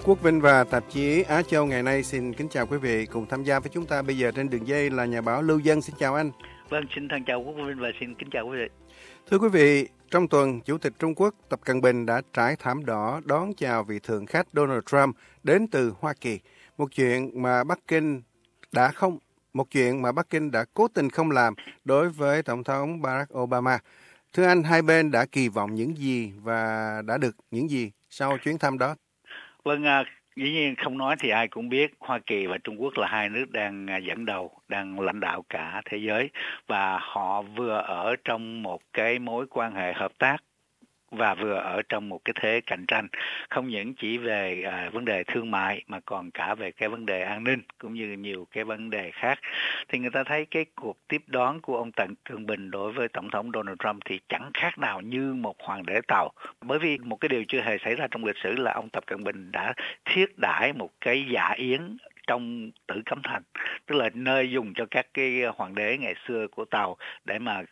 Quốc Vinh và tạp chí Á Châu ngày nay xin kính chào quý vị. Cùng tham gia với chúng ta bây giờ trên đường dây là nhà báo Lưu Dân. Xin chào anh. Vâng, xin thân chào Quốc Vinh và xin kính chào quý vị. Thưa quý vị, trong tuần, Chủ tịch Trung Quốc Tập Cận Bình đã trải thảm đỏ đón chào vị thượng khách Donald Trump đến từ Hoa Kỳ. Một chuyện mà Bắc Kinh đã cố tình không làm đối với Tổng thống Barack Obama. Thưa anh, hai bên đã kỳ vọng những gì và đã được những gì sau chuyến thăm đó? Vâng, dĩ nhiên không nói thì ai cũng biết Hoa Kỳ và Trung Quốc là hai nước đang dẫn đầu, đang lãnh đạo cả thế giới, và họ vừa ở trong một cái mối quan hệ hợp tác và vừa ở trong một cái thế cạnh tranh, không những chỉ về vấn đề thương mại mà còn cả về cái vấn đề an ninh cũng như nhiều cái vấn đề khác. Thì người ta thấy cái cuộc tiếp đón của ông Tập Cận Bình đối với Tổng thống Donald Trump thì chẳng khác nào như một hoàng đế tàu. Bởi vì một cái điều chưa hề xảy ra trong lịch sử là ông Tập Cận Bình đã thiết đãi một cái dạ yến trong Tử Cấm Thành, tức là nơi dùng cho các cái hoàng đế ngày xưa của tàu để mà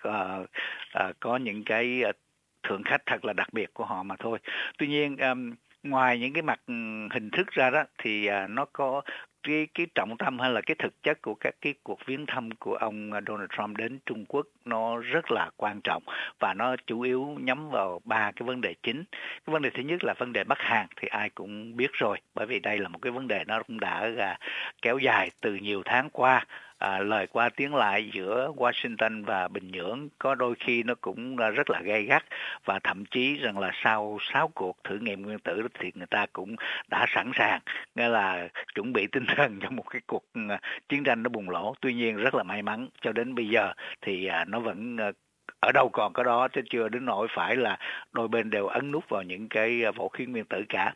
có những cái thượng khách thật là đặc biệt của họ mà thôi. Tuy nhiên, ngoài những cái mặt hình thức ra đó thì nó có cái trọng tâm hay là cái thực chất của các cái cuộc viếng thăm của ông Donald Trump đến Trung Quốc nó rất là quan trọng, và nó chủ yếu nhắm vào ba cái vấn đề chính. Cái vấn đề thứ nhất là vấn đề Bắc Hàn thì ai cũng biết rồi, bởi vì đây là một cái vấn đề nó cũng đã kéo dài từ nhiều tháng qua. Lời qua tiếng lại giữa Washington và Bình Nhưỡng có đôi khi nó cũng rất là gay gắt, và thậm chí rằng là sau 6 cuộc thử nghiệm nguyên tử thì người ta cũng đã sẵn sàng, nghĩa là chuẩn bị tinh thần cho một cái cuộc chiến tranh nó bùng nổ. Tuy nhiên rất là may mắn cho đến bây giờ thì nó vẫn ở đâu còn có đó, chứ chưa đến nỗi phải là đôi bên đều ấn nút vào những cái vũ khí nguyên tử cả.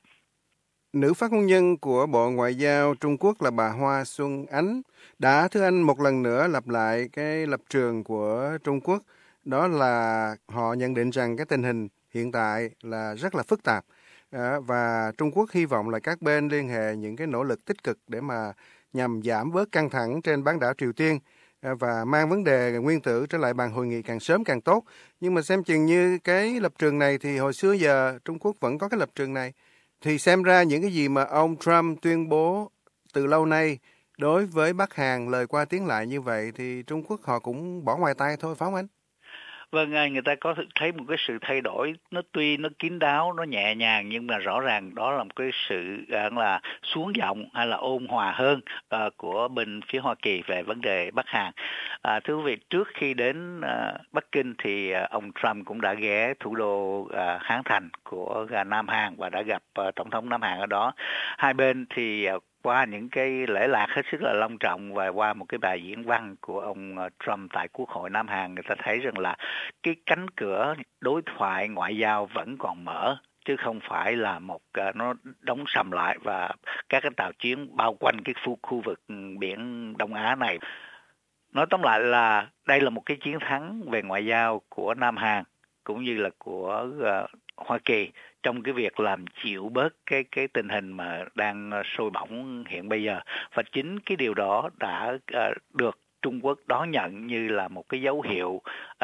Nữ phát ngôn nhân của Bộ Ngoại giao Trung Quốc là bà Hoa Xuân Ánh đã, thưa anh, một lần nữa lặp lại cái lập trường của Trung Quốc, đó là họ nhận định rằng cái tình hình hiện tại là rất là phức tạp, và Trung Quốc hy vọng là các bên liên hệ những cái nỗ lực tích cực để mà nhằm giảm bớt căng thẳng trên bán đảo Triều Tiên và mang vấn đề nguyên tử trở lại bàn hội nghị càng sớm càng tốt. Nhưng mà xem chừng như cái lập trường này thì hồi xưa giờ Trung Quốc vẫn có cái lập trường này. Thì xem ra những cái gì mà ông Trump tuyên bố từ lâu nay đối với Bắc Hàn, lời qua tiếng lại như vậy thì Trung Quốc họ cũng bỏ ngoài tai thôi, phải không anh? Vâng, người ta có thấy một cái sự thay đổi, tuy nó kín đáo, nó nhẹ nhàng, nhưng mà rõ ràng đó là một cái sự là xuống giọng hay là ôn hòa hơn của bên phía Hoa Kỳ về vấn đề Bắc Hàn. Thưa quý vị, trước khi đến Bắc Kinh thì ông Trump cũng đã ghé thủ đô Hán Thành của Nam Hàn và đã gặp Tổng thống Nam Hàn ở đó. Hai bên thì qua những cái lễ lạc hết sức là long trọng và qua một cái bài diễn văn của ông Trump tại Quốc hội Nam Hàn, người ta thấy rằng là cái cánh cửa đối thoại ngoại giao vẫn còn mở, chứ không phải là nó đóng sầm lại và các cái tàu chiến bao quanh cái khu vực biển Đông Á này. Nói tóm lại là đây là một cái chiến thắng về ngoại giao của Nam Hàn cũng như là của Hoa Kỳ trong cái việc làm chịu bớt cái tình hình mà đang sôi bỏng hiện bây giờ, và chính cái điều đó đã được Trung Quốc đón nhận như là một cái dấu hiệu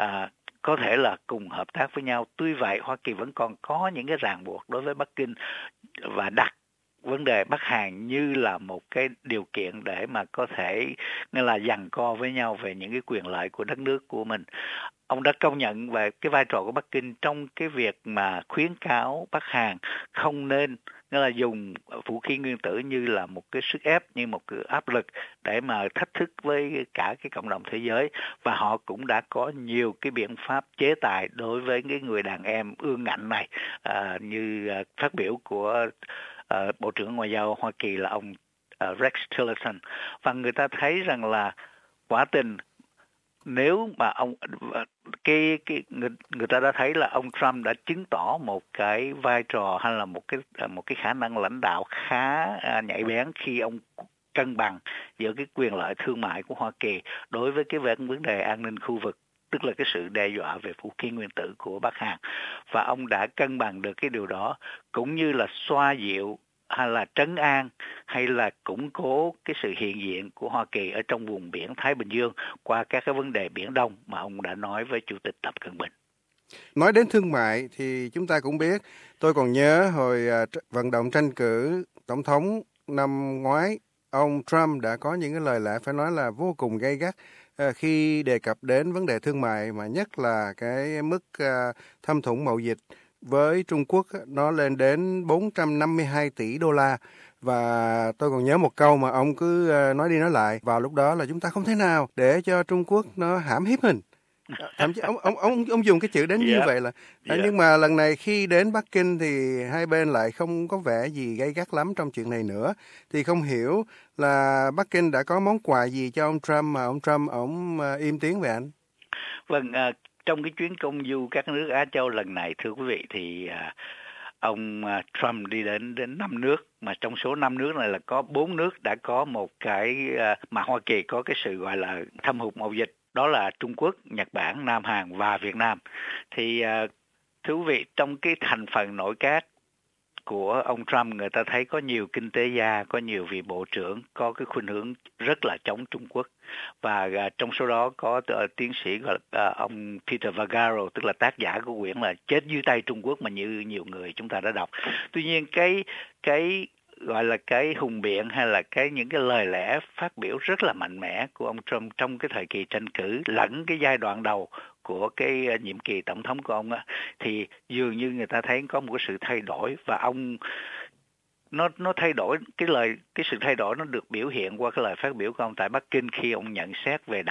có thể là cùng hợp tác với nhau. Tuy vậy, Hoa Kỳ vẫn còn có những cái ràng buộc đối với Bắc Kinh và đặt vấn đề Bắc Hàn như là một cái điều kiện để mà có thể nghĩa là giằng co với nhau về những cái quyền lợi của đất nước của mình. Ông đã công nhận về cái vai trò của Bắc Kinh trong cái việc mà khuyến cáo Bắc Hàn không nên nghĩa là dùng vũ khí nguyên tử như là một cái sức ép, như một cái áp lực để mà thách thức với cả cái cộng đồng thế giới, và họ cũng đã có nhiều cái biện pháp chế tài đối với cái người đàn em ương ngạnh này, như phát biểu của Bộ trưởng Ngoại giao Hoa Kỳ là ông Rex Tillerson. Và người ta thấy rằng là quả tình nếu mà người ta đã thấy là ông Trump đã chứng tỏ một cái vai trò hay là một cái khả năng lãnh đạo khá nhạy bén khi ông cân bằng giữa cái quyền lợi thương mại của Hoa Kỳ đối với cái vấn đề an ninh khu vực, tức là cái sự đe dọa về vũ khí nguyên tử của Bắc Hàn, và ông đã cân bằng được cái điều đó, cũng như là xoa dịu hay là trấn an hay là củng cố cái sự hiện diện của Hoa Kỳ ở trong vùng biển Thái Bình Dương qua các cái vấn đề Biển Đông mà ông đã nói với Chủ tịch Tập Cận Bình. Nói đến thương mại thì chúng ta cũng biết, tôi còn nhớ hồi vận động tranh cử tổng thống năm ngoái, ông Trump đã có những cái lời lẽ phải nói là vô cùng gay gắt khi đề cập đến vấn đề thương mại, mà nhất là cái mức thâm thủng mậu dịch với Trung Quốc nó lên đến 452 tỷ đô la. Và tôi còn nhớ một câu mà ông cứ nói đi nói lại vào lúc đó là chúng ta không thể nào để cho Trung Quốc nó hãm hiếp mình. Thậm chí ông dùng cái chữ đến như vậy là nhưng mà lần này khi đến Bắc Kinh thì hai bên lại không có vẻ gì gay gắt lắm trong chuyện này nữa. Thì không hiểu là Bắc Kinh đã có món quà gì cho ông Trump mà ông Trump im tiếng vậy anh? Vâng, trong cái chuyến công du các nước Á Châu lần này, thưa quý vị, thì ông Trump đi đến 5 nước, mà trong số 5 nước này là có 4 nước đã có một cái mà Hoa Kỳ có cái sự gọi là thâm hụt mậu dịch, đó là Trung Quốc, Nhật Bản, Nam Hàn và Việt Nam. Thì thưa quý vị, trong cái thành phần nội các của ông Trump, người ta thấy có nhiều kinh tế gia, có nhiều vị bộ trưởng có cái khuynh hướng rất là chống Trung Quốc. Và trong số đó có tiến sĩ gọi là ông Peter Navarro, tức là tác giả của quyển là Chết dưới tay Trung Quốc mà như nhiều người chúng ta đã đọc. Tuy nhiên cái gọi là cái hùng biện hay là những cái lời lẽ phát biểu rất là mạnh mẽ của ông Trump trong cái thời kỳ tranh cử lẫn cái giai đoạn đầu của cái nhiệm kỳ tổng thống của ông á, thì dường như người ta thấy có một cái sự thay đổi, và ông nó thay đổi cái sự thay đổi nó được biểu hiện qua cái lời phát biểu của ông tại Bắc Kinh khi ông nhận xét về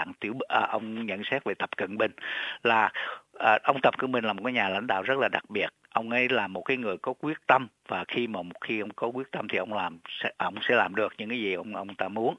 ông nhận xét về Tập Cận Bình là ông Tập Cận Bình là một cái nhà lãnh đạo rất là đặc biệt. Ông ấy là một cái người có quyết tâm, và khi ông có quyết tâm thì ông sẽ làm được những cái gì ông ta muốn.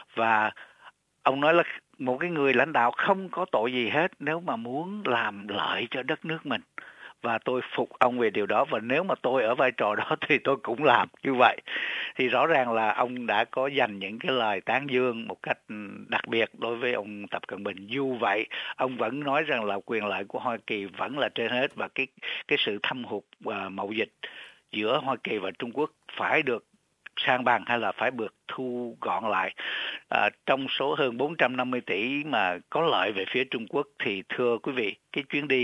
Và ông nói là một cái người lãnh đạo không có tội gì hết nếu mà muốn làm lợi cho đất nước mình, và tôi phục ông về điều đó, và nếu mà tôi ở vai trò đó thì tôi cũng làm như vậy. Thì rõ ràng là ông đã có dành những cái lời tán dương một cách đặc biệt đối với ông Tập Cận Bình. Dù vậy, ông vẫn nói rằng là quyền lợi của Hoa Kỳ vẫn là trên hết, và cái sự thâm hụt mậu dịch giữa Hoa Kỳ và Trung Quốc phải được sang bằng hay là phải được thu gọn lại. Trong số hơn 450 tỷ mà có lợi về phía Trung Quốc thì thưa quý vị, cái chuyến đi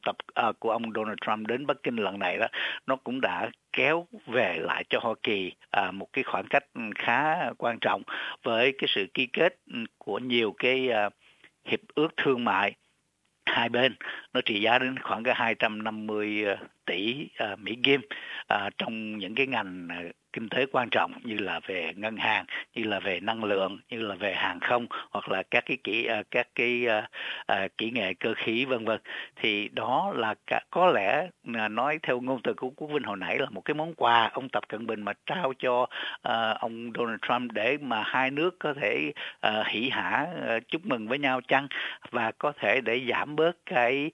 của ông Donald Trump đến Bắc Kinh lần này đó, nó cũng đã kéo về lại cho Hoa Kỳ một cái khoảng cách khá quan trọng với cái sự ký kết của nhiều cái hiệp ước thương mại hai bên, nó trị giá đến khoảng cái 250 tỷ Mỹ Kim trong những cái ngành kinh tế quan trọng như là về ngân hàng, như là về năng lượng, như là về hàng không, hoặc là các cái kỹ nghệ cơ khí vân vân. Thì đó là có lẽ nói theo ngôn từ của Quốc Vinh hồi nãy là một cái món quà ông Tập Cận Bình mà trao cho ông Donald Trump để mà hai nước có thể hỉ hả chúc mừng với nhau chăng, và có thể để giảm bớt cái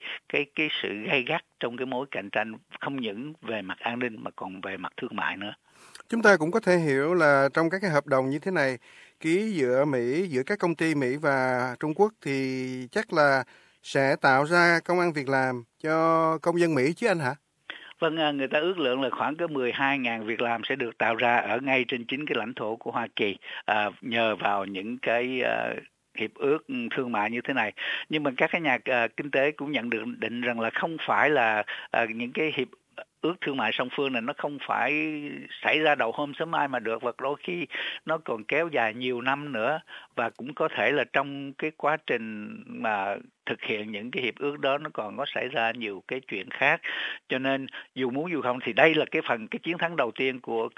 sự gay gắt trong cái mối cạnh tranh, không những về mặt an ninh mà còn về mặt thương mại nữa. Chúng ta cũng có thể hiểu là trong các cái hợp đồng như thế này ký giữa các công ty Mỹ và Trung Quốc thì chắc là sẽ tạo ra công ăn việc làm cho công dân Mỹ chứ anh hả? Vâng, người ta ước lượng là khoảng cái 12.000 việc làm sẽ được tạo ra ở ngay trên chính cái lãnh thổ của Hoa Kỳ nhờ vào những cái hiệp ước thương mại như thế này. Nhưng mà các cái nhà kinh tế cũng nhận định rằng là không phải là những cái hiệp ước thương mại song phương này nó không phải xảy ra đầu hôm sớm mai mà được, và đôi khi nó còn kéo dài nhiều năm nữa, và cũng có thể là trong cái quá trình mà thực hiện những cái hiệp ước đó nó còn có xảy ra nhiều cái chuyện khác. Cho nên dù muốn dù không thì đây là cái chiến thắng đầu tiên của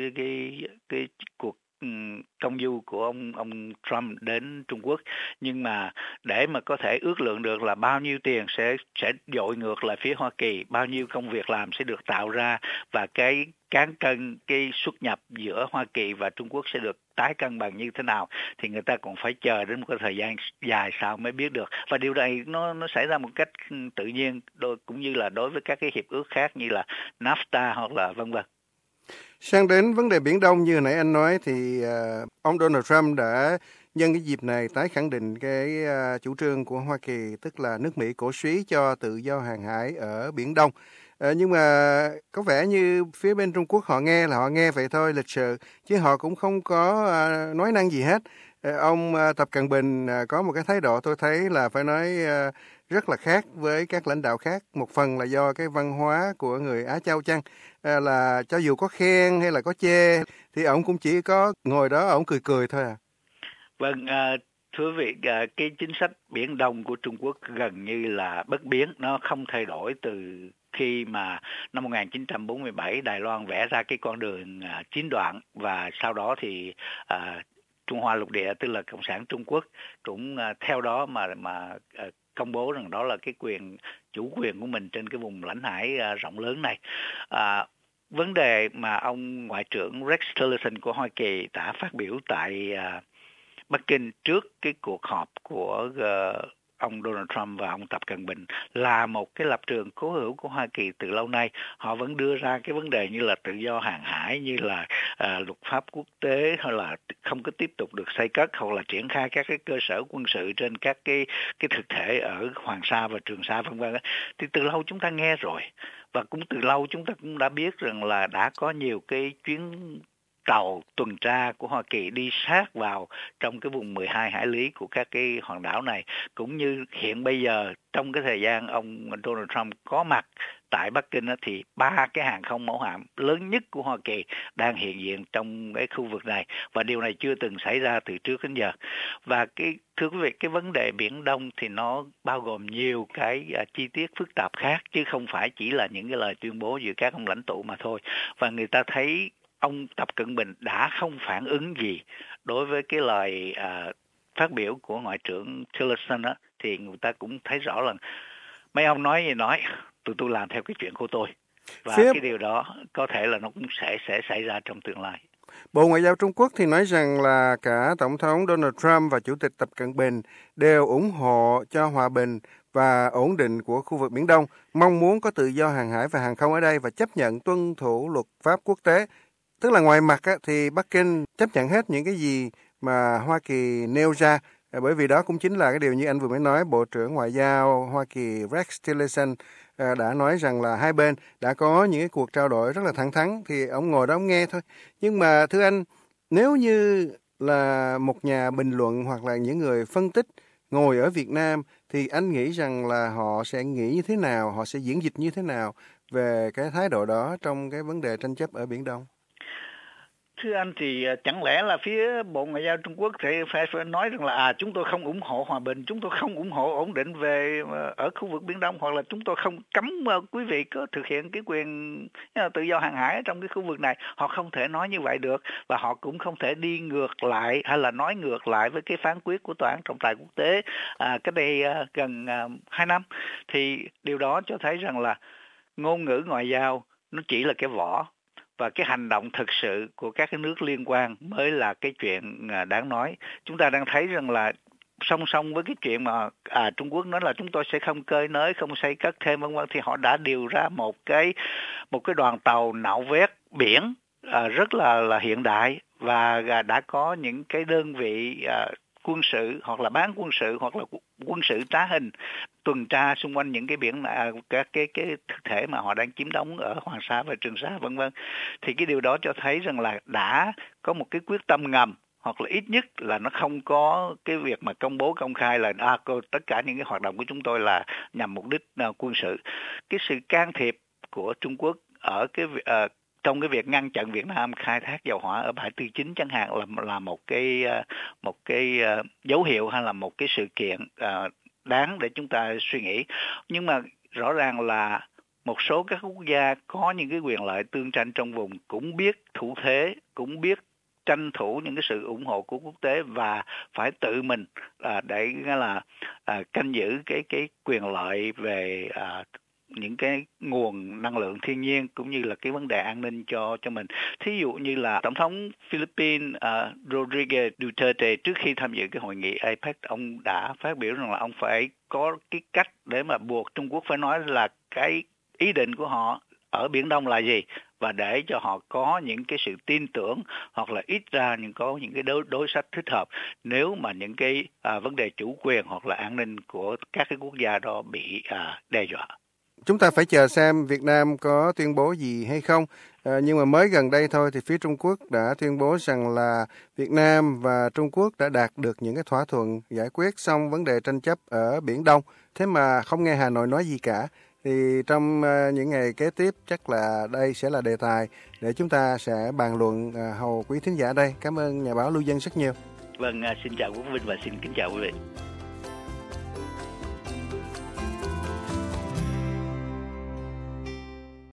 cái cuộc công du của ông Trump đến Trung Quốc. Nhưng mà để mà có thể ước lượng được là bao nhiêu tiền sẽ dội ngược lại phía Hoa Kỳ, bao nhiêu công việc làm sẽ được tạo ra, và cái cán cân, cái xuất nhập giữa Hoa Kỳ và Trung Quốc sẽ được tái cân bằng như thế nào, thì người ta còn phải chờ đến một cái thời gian dài sau mới biết được. Và điều này nó xảy ra một cách tự nhiên, cũng như là đối với các cái hiệp ước khác như là NAFTA hoặc là vân vân. Sang đến vấn đề Biển Đông như hồi nãy anh nói thì ông Donald Trump đã nhân cái dịp này tái khẳng định cái chủ trương của Hoa Kỳ, tức là nước Mỹ cổ súy cho tự do hàng hải ở Biển Đông. Nhưng mà có vẻ như phía bên Trung Quốc họ nghe vậy thôi, lịch sự, chứ họ cũng không có nói năng gì hết. Ông Tập Cận Bình có một cái thái độ tôi thấy là phải nói rất là khác với các lãnh đạo khác. Một phần là do cái văn hóa của người Á Châu chăng, là cho dù có khen hay là có chê thì ông cũng chỉ có ngồi đó ông cười cười thôi à. Vâng, thưa quý vị, cái chính sách Biển Đông của Trung Quốc gần như là bất biến, nó không thay đổi từ khi mà năm 1947 Đài Loan vẽ ra cái con đường 9 đoạn, và sau đó thì Trung Hoa lục địa, tức là Cộng sản Trung Quốc, cũng theo đó mà công bố rằng đó là cái chủ quyền của mình trên cái vùng lãnh hải rộng lớn này. Vấn đề mà ông Ngoại trưởng Rex Tillerson của Hoa Kỳ đã phát biểu tại Bắc Kinh trước cái cuộc họp của ông Donald Trump và ông Tập Cận Bình là một cái lập trường cố hữu của Hoa Kỳ từ lâu nay. Họ vẫn đưa ra cái vấn đề như là tự do hàng hải, như là luật pháp quốc tế, hay là không có tiếp tục được xây cất hoặc là triển khai các cái cơ sở quân sự trên các cái thực thể ở Hoàng Sa và Trường Sa vân vân. Thì từ lâu chúng ta nghe rồi, và cũng từ lâu chúng ta cũng đã biết rằng là đã có nhiều cái chuyến tàu tuần tra của Hoa Kỳ đi sát vào trong cái vùng 12 hải lý của các cái hòn đảo này, cũng như hiện bây giờ trong cái thời gian ông Donald Trump có mặt tại Bắc Kinh thì 3 cái hàng không mẫu hạm lớn nhất của Hoa Kỳ đang hiện diện trong cái khu vực này, và điều này chưa từng xảy ra từ trước đến giờ. Và thưa quý vị, cái vấn đề Biển Đông thì nó bao gồm nhiều cái chi tiết phức tạp khác, chứ không phải chỉ là những cái lời tuyên bố giữa các ông lãnh tụ mà thôi. Và người ta thấy ông Tập Cận Bình đã không phản ứng gì đối với cái lời phát biểu của Ngoại trưởng Tillerson á, thì người ta cũng thấy rõ là mấy ông nói gì nói, tụi tôi làm theo cái chuyện của tôi, và cái điều đó có thể là nó cũng sẽ xảy ra trong tương lai. Bộ Ngoại giao Trung Quốc thì nói rằng là cả Tổng thống Donald Trump và Chủ tịch Tập Cận Bình đều ủng hộ cho hòa bình và ổn định của khu vực Biển Đông, mong muốn có tự do hàng hải và hàng không ở đây và chấp nhận tuân thủ luật pháp quốc tế. Tức là ngoài mặt thì Bắc Kinh chấp nhận hết những cái gì mà Hoa Kỳ nêu ra, bởi vì đó cũng chính là cái điều như anh vừa mới nói. Bộ trưởng Ngoại giao Hoa Kỳ Rex Tillerson đã nói rằng là hai bên đã có những cái cuộc trao đổi rất là thẳng thắn, thì ông ngồi đó ông nghe thôi. Nhưng mà thưa anh, nếu như là một nhà bình luận hoặc là những người phân tích ngồi ở Việt Nam thì anh nghĩ rằng là họ sẽ nghĩ như thế nào, họ sẽ diễn dịch như thế nào về cái thái độ đó trong cái vấn đề tranh chấp ở Biển Đông? Thưa anh, thì chẳng lẽ là phía Bộ Ngoại giao Trung Quốc thì phải nói rằng là chúng tôi không ủng hộ hòa bình, chúng tôi không ủng hộ ổn định về ở khu vực Biển Đông, hoặc là chúng tôi không cấm quý vị có thực hiện cái quyền tự do hàng hải trong cái khu vực này. Họ không thể nói như vậy được, và họ cũng không thể đi ngược lại hay là nói ngược lại với cái phán quyết của Tòa án trọng tài quốc tế cách đây gần 2 năm. Thì điều đó cho thấy rằng là ngôn ngữ ngoại giao nó chỉ là cái vỏ, và cái hành động thực sự của các cái nước liên quan mới là cái chuyện đáng nói. Chúng ta đang thấy rằng là song song với cái chuyện mà Trung Quốc nói là chúng tôi sẽ không cơi nới, không xây cất thêm vân vân, thì họ đã điều ra một cái đoàn tàu nạo vét biển rất là hiện đại, và đã có những cái đơn vị quân sự hoặc là bán quân sự hoặc là quân sự trá hình tuần tra xung quanh những cái biển các cái thực thể mà họ đang chiếm đóng ở Hoàng Sa và Trường Sa vân vân. Thì cái điều đó cho thấy rằng là đã có một cái quyết tâm ngầm, hoặc là ít nhất là nó không có cái việc mà công bố công khai là tất cả những cái hoạt động của chúng tôi là nhằm mục đích quân sự. Cái sự can thiệp của Trung Quốc ở trong cái việc ngăn chặn Việt Nam khai thác dầu hỏa ở bãi Tư Chính chẳng hạn là một cái dấu hiệu hay là một cái sự kiện đáng để chúng ta suy nghĩ. Nhưng mà rõ ràng là một số các quốc gia có những cái quyền lợi tương tranh trong vùng cũng biết thủ thế, cũng biết tranh thủ những cái sự ủng hộ của quốc tế, và phải tự mình để là canh giữ cái quyền lợi về những cái nguồn năng lượng thiên nhiên, cũng như là cái vấn đề an ninh cho mình. Thí dụ như là Tổng thống Philippines Rodrigo Duterte trước khi tham dự cái hội nghị APEC, ông đã phát biểu rằng là ông phải có cái cách để mà buộc Trung Quốc phải nói là cái ý định của họ ở Biển Đông là gì, và để cho họ có những cái sự tin tưởng, hoặc là ít ra có những cái đối sách thích hợp nếu mà những cái vấn đề chủ quyền hoặc là an ninh của các cái quốc gia đó bị đe dọa. chúng ta phải chờ xem Việt Nam có tuyên bố gì hay không. Nhưng mà mới gần đây thôi thì phía Trung Quốc đã tuyên bố rằng là Việt Nam và Trung Quốc đã đạt được những cái thỏa thuận giải quyết xong vấn đề tranh chấp ở Biển Đông. Thế mà không nghe Hà Nội nói gì cả. Thì trong những ngày kế tiếp chắc là đây sẽ là đề tài để chúng ta sẽ bàn luận hầu quý thính giả đây. Cảm ơn nhà báo Lưu Dân rất nhiều. Vâng, xin chào Quốc Vinh và xin kính chào quý vị.